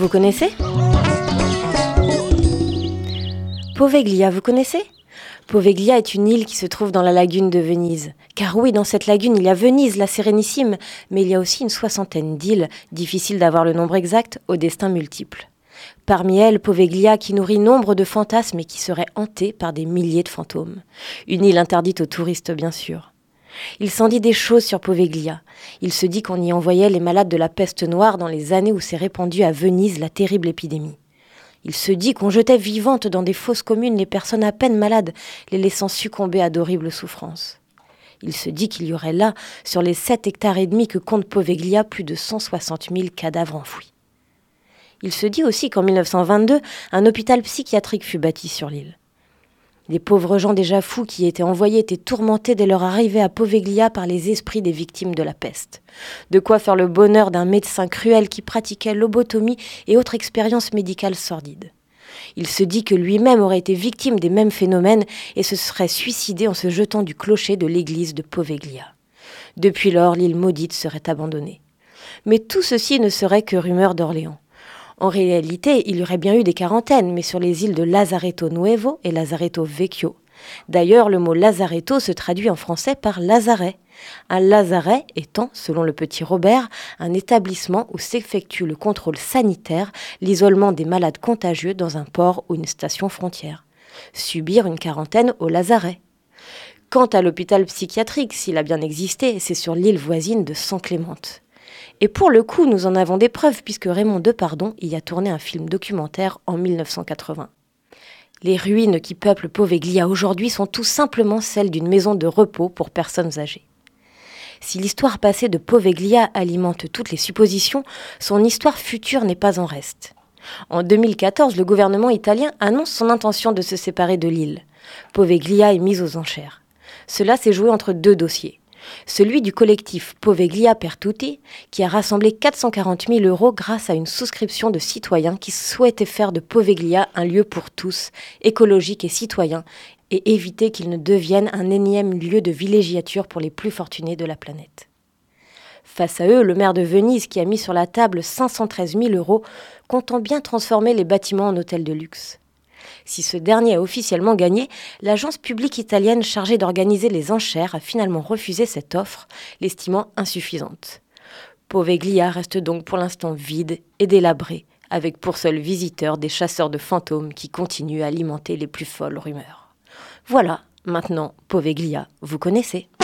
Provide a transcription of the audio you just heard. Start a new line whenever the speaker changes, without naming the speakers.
Vous connaissez ? Poveglia, vous connaissez ? Poveglia est une île qui se trouve dans la lagune de Venise. Car oui, dans cette lagune, il y a Venise, la Sérénissime, mais il y a aussi une soixantaine d'îles, difficile d'avoir le nombre exact, au destin multiple. Parmi elles, Poveglia qui nourrit nombre de fantasmes et qui serait hantée par des milliers de fantômes. Une île interdite aux touristes, bien sûr. Il s'en dit des choses sur Poveglia. Il se dit qu'on y envoyait les malades de la peste noire dans les années où s'est répandue à Venise la terrible épidémie. Il se dit qu'on jetait vivantes dans des fosses communes les personnes à peine malades, les laissant succomber à d'horribles souffrances. Il se dit qu'il y aurait là, sur les 7 hectares et demi que compte Poveglia, plus de 160 000 cadavres enfouis. Il se dit aussi qu'en 1922, un hôpital psychiatrique fut bâti sur l'île. Les pauvres gens déjà fous qui y étaient envoyés étaient tourmentés dès leur arrivée à Poveglia par les esprits des victimes de la peste. De quoi faire le bonheur d'un médecin cruel qui pratiquait lobotomie et autres expériences médicales sordides. Il se dit que lui-même aurait été victime des mêmes phénomènes et se serait suicidé en se jetant du clocher de l'église de Poveglia. Depuis lors, l'île maudite serait abandonnée. Mais tout ceci ne serait que rumeurs d'Orléans. En réalité, il y aurait bien eu des quarantaines, mais sur les îles de Lazaretto Nuevo et Lazaretto Vecchio. D'ailleurs, le mot Lazaretto se traduit en français par lazaret. Un lazaret étant, selon le petit Robert, un établissement où s'effectue le contrôle sanitaire, l'isolement des malades contagieux dans un port ou une station frontière. Subir une quarantaine au lazaret. Quant à l'hôpital psychiatrique, s'il a bien existé, c'est sur l'île voisine de San-Clémente. Et pour le coup, nous en avons des preuves puisque Raymond Depardon y a tourné un film documentaire en 1980. Les ruines qui peuplent Poveglia aujourd'hui sont tout simplement celles d'une maison de repos pour personnes âgées. Si l'histoire passée de Poveglia alimente toutes les suppositions, son histoire future n'est pas en reste. En 2014, le gouvernement italien annonce son intention de se séparer de l'île. Poveglia est mise aux enchères. Cela s'est joué entre 2 dossiers. Celui du collectif Poveglia per Tutti, qui a rassemblé 440 000 € grâce à une souscription de citoyens qui souhaitaient faire de Poveglia un lieu pour tous, écologique et citoyen, et éviter qu'il ne devienne un énième lieu de villégiature pour les plus fortunés de la planète. Face à eux, le maire de Venise qui a mis sur la table 513 000 €, comptant bien transformer les bâtiments en hôtels de luxe. Si ce dernier a officiellement gagné, l'agence publique italienne chargée d'organiser les enchères a finalement refusé cette offre, l'estimant insuffisante. Poveglia reste donc pour l'instant vide et délabré, avec pour seuls visiteurs des chasseurs de fantômes qui continuent à alimenter les plus folles rumeurs. Voilà, maintenant, Poveglia, vous connaissez.